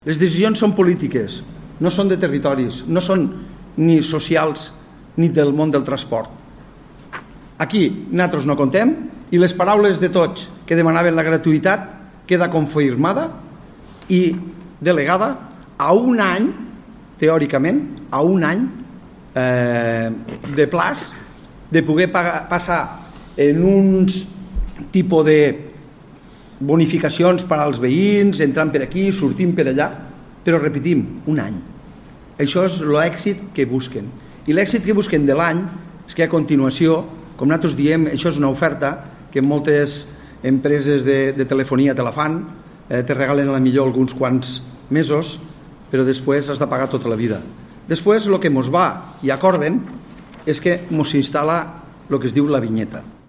Les decisions són polítiques, no són de territoris, no són ni socials ni del món del transport. Aquí nosaltres no contem i les paraules de tots que demanaven la gratuïtat queda confirmada i delegada a un any, teòricament, a un any de plaç de poder passar en uns tipus de bonificacions per als veïns, entrant per aquí, sortint per allà, però repetim, un any. Això és l'èxit que busquen. I l'èxit que busquen de l'any és que a continuació, com nosaltres diem, això és una oferta que moltes empreses de telefonia te la fan, te regalen a la millor alguns quants mesos, però després has de pagar tota la vida. Després el que ens va i acorden és que ens instal·la el que es diu la vinyeta.